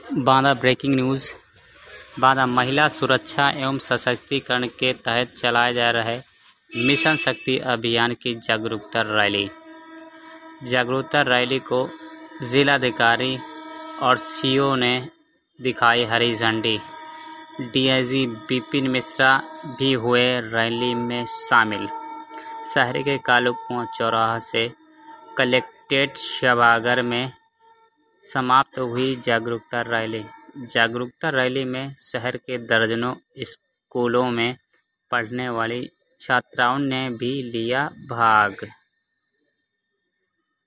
Banda breaking news. Banda महिला सुरक्षा एवं सशक्तिकरण के तहत चलाए जा रहे मिशन शक्ति अभियान की जागरूकता रैली को जिलाधिकारी और सीओ ने दिखाई हरी झंडी। डीआईजी विपिन मिश्रा भी हुए रैली में शामिल। शहर के कालू चौराहा से कलेक्ट्रेट सभागार में समाप्त हुई जागरूकता रैली में शहर के दर्जनों स्कूलों में पढ़ने वाली छात्राओं ने भी लिया भाग।